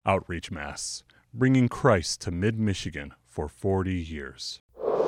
Outreach Mass, bringing Christ to mid-Michigan for 40 years.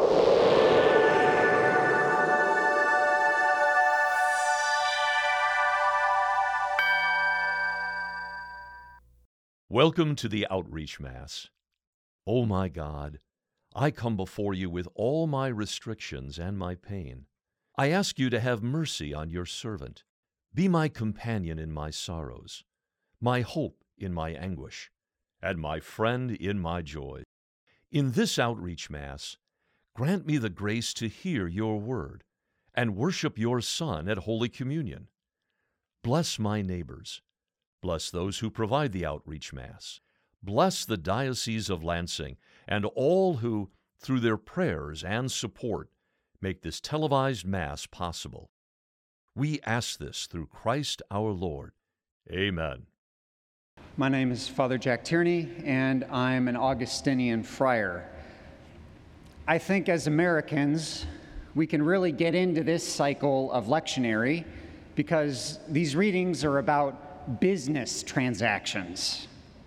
Welcome to the Outreach Mass. O my God, I come before you with all my restrictions and my pain. I ask you to have mercy on your servant. Be my companion in my sorrows, my hope in my anguish, and my friend in my joy. In this Outreach Mass, grant me the grace to hear your word and worship your Son at Holy Communion. Bless my neighbors. Bless those who provide the Outreach Mass. Bless the Diocese of Lansing and all who, through their prayers and support, make this televised Mass possible. We ask this through Christ our Lord. Amen. My name is Father Jack Tierney, and I'm an Augustinian friar. I think as Americans, we can really get into this cycle of lectionary because these readings are about business transactions.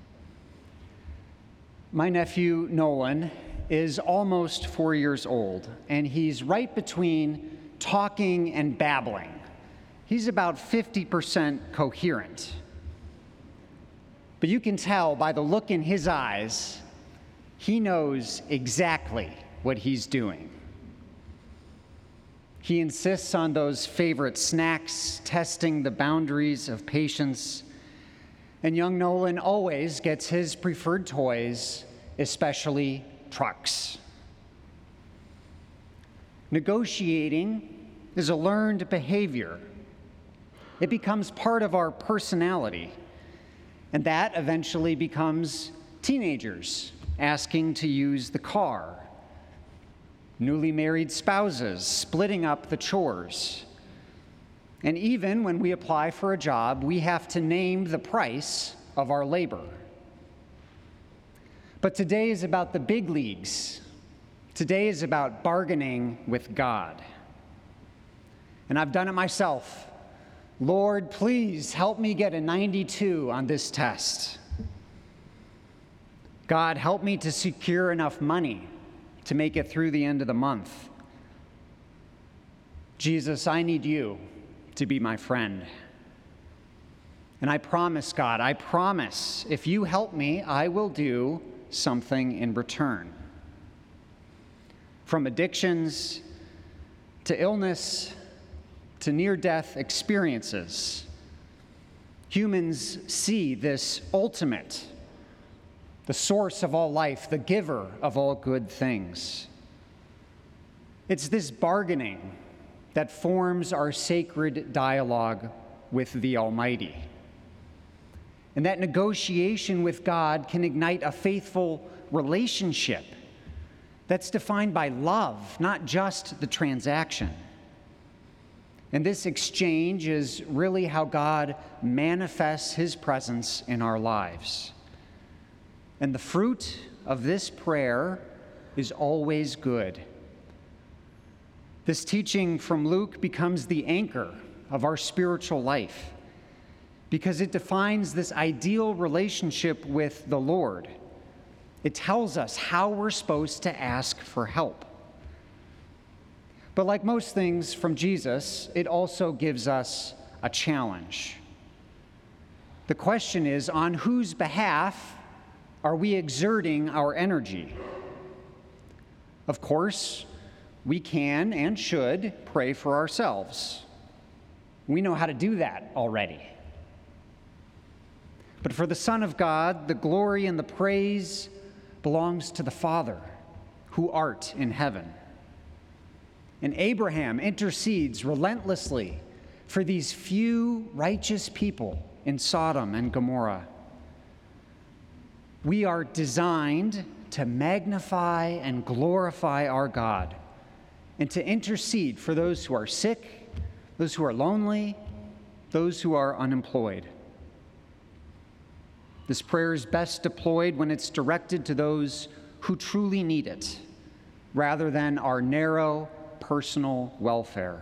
My nephew, Nolan, is almost 4 years old, and he's right between talking and babbling. He's about 50% coherent. But you can tell by the look in his eyes, he knows exactly what he's doing. He insists on those favorite snacks, testing the boundaries of patience. And young Nolan always gets his preferred toys, especially trucks. Negotiating is a learned behavior. It becomes part of our personality. And that eventually becomes teenagers asking to use the car, newly married spouses splitting up the chores. And even when we apply for a job, we have to name the price of our labor. But today is about the big leagues. Today is about bargaining with God. And I've done it myself. Lord, please help me get a 92 on this test. God, help me to secure enough money to make it through the end of the month. Jesus, I need you to be my friend. And I promise, God, I promise, if you help me, I will do something in return. From addictions to illness to near-death experiences, humans see this ultimate, the source of all life, the giver of all good things. It's this bargaining that forms our sacred dialogue with the Almighty. And that negotiation with God can ignite a faithful relationship that's defined by love, not just the transaction. And this exchange is really how God manifests his presence in our lives. And the fruit of this prayer is always good. This teaching from Luke becomes the anchor of our spiritual life because it defines this ideal relationship with the Lord. It tells us how we're supposed to ask for help. But like most things from Jesus, it also gives us a challenge. The question is, on whose behalf are we exerting our energy? Of course, we can and should pray for ourselves. We know how to do that already. But for the Son of God, the glory and the praise belongs to the Father, who art in heaven. And Abraham intercedes relentlessly for these few righteous people in Sodom and Gomorrah. We are designed to magnify and glorify our God and to intercede for those who are sick, those who are lonely, those who are unemployed. This prayer is best deployed when it's directed to those who truly need it, rather than our narrow personal welfare.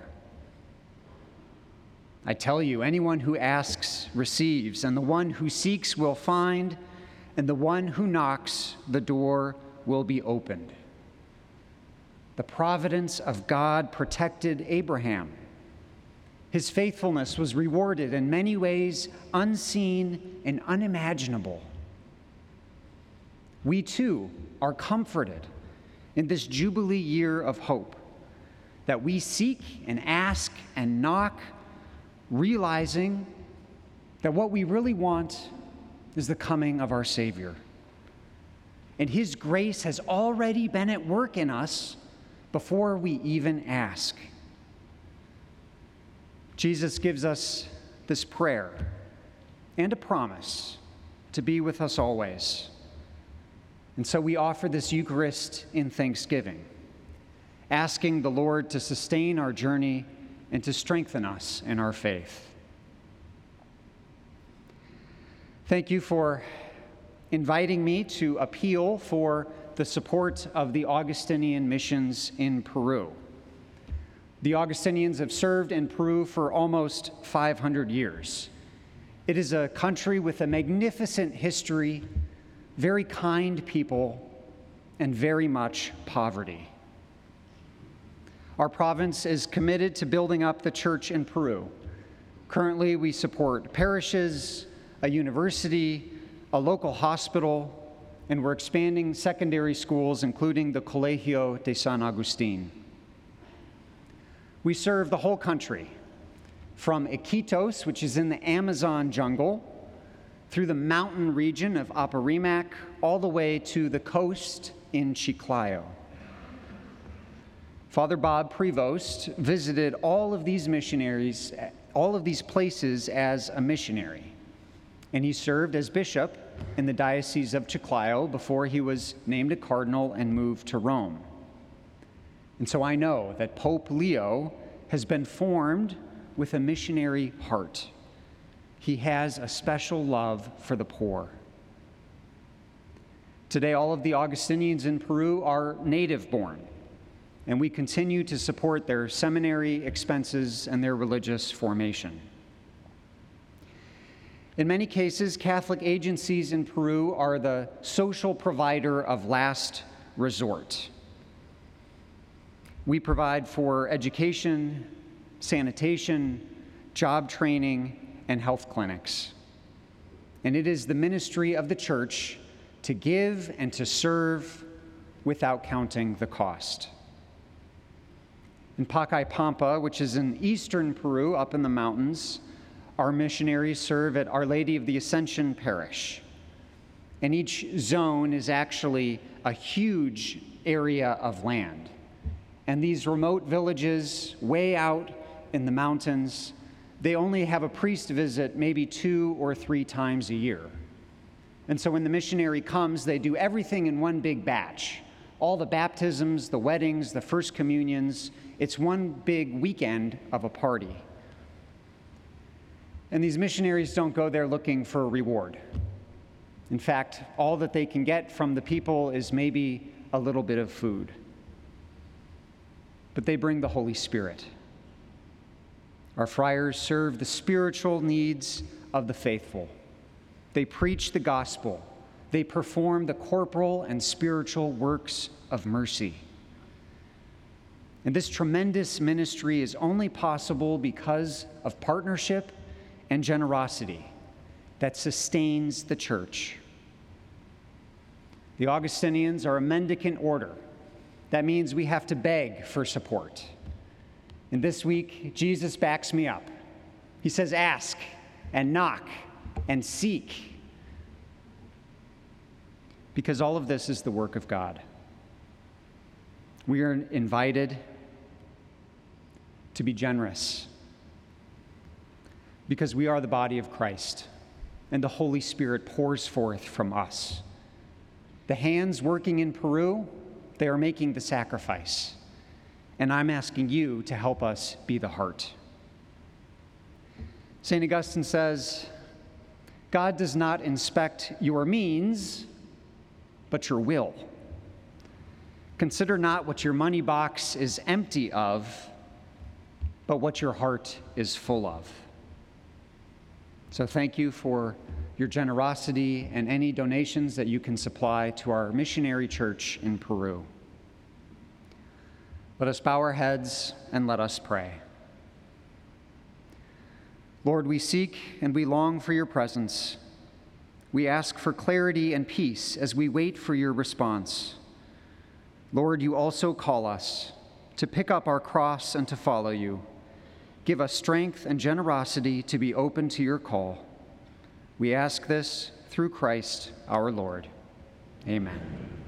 I tell you, anyone who asks receives, and the one who seeks will find, and the one who knocks, the door will be opened. The providence of God protected Abraham. His faithfulness was rewarded in many ways unseen and unimaginable. We too are comforted in this Jubilee year of hope that we seek and ask and knock, realizing that what we really want is the coming of our Savior. And His grace has already been at work in us before we even ask. Jesus gives us this prayer and a promise to be with us always. And so we offer this Eucharist in thanksgiving, asking the Lord to sustain our journey and to strengthen us in our faith. Thank you for inviting me to appeal for the support of the Augustinian missions in Peru. The Augustinians have served in Peru for almost 500 years. It is a country with a magnificent history, very kind people, and very much poverty. Our province is committed to building up the church in Peru. Currently, we support parishes, a university, a local hospital, and we're expanding secondary schools, including the Colegio de San Agustin. We serve the whole country, from Iquitos, which is in the Amazon jungle, through the mountain region of Apurimac, all the way to the coast in Chiclayo. Father Bob Prevost visited all of these missionaries, all of these places as a missionary, and he served as bishop in the Diocese of Chiclayo before he was named a cardinal and moved to Rome. And so I know that Pope Leo has been formed with a missionary heart. He has a special love for the poor. Today, all of the Augustinians in Peru are native-born, and we continue to support their seminary expenses and their religious formation. In many cases, Catholic agencies in Peru are the social provider of last resort. We provide for education, sanitation, job training, and health clinics. And it is the ministry of the Church to give and to serve without counting the cost. In Pacaypampa, which is in eastern Peru, up in the mountains, our missionaries serve at Our Lady of the Ascension Parish. And each zone is actually a huge area of land. And these remote villages, way out in the mountains, they only have a priest visit maybe 2 or 3 times a year. And so when the missionary comes, they do everything in one big batch. All the baptisms, the weddings, the first communions, it's one big weekend of a party. And these missionaries don't go there looking for a reward. In fact, all that they can get from the people is maybe a little bit of food. But they bring the Holy Spirit. Our friars serve the spiritual needs of the faithful. They preach the gospel. They perform the corporal and spiritual works of mercy. And this tremendous ministry is only possible because of partnership and generosity that sustains the church. The Augustinians are a mendicant order. That means we have to beg for support. And this week, Jesus backs me up. He says, ask and knock and seek. Because all of this is the work of God. We are invited to be generous because we are the body of Christ and the Holy Spirit pours forth from us. The hands working in Peru, they are making the sacrifice. And I'm asking you to help us be the heart. St. Augustine says, God does not inspect your means, but your will. Consider not what your money box is empty of, but what your heart is full of. So thank you for your generosity and any donations that you can supply to our missionary church in Peru. Let us bow our heads and let us pray. Lord, we seek and we long for your presence. We ask for clarity and peace as we wait for your response. Lord, you also call us to pick up our cross and to follow you. Give us strength and generosity to be open to your call. We ask this through Christ our Lord. Amen.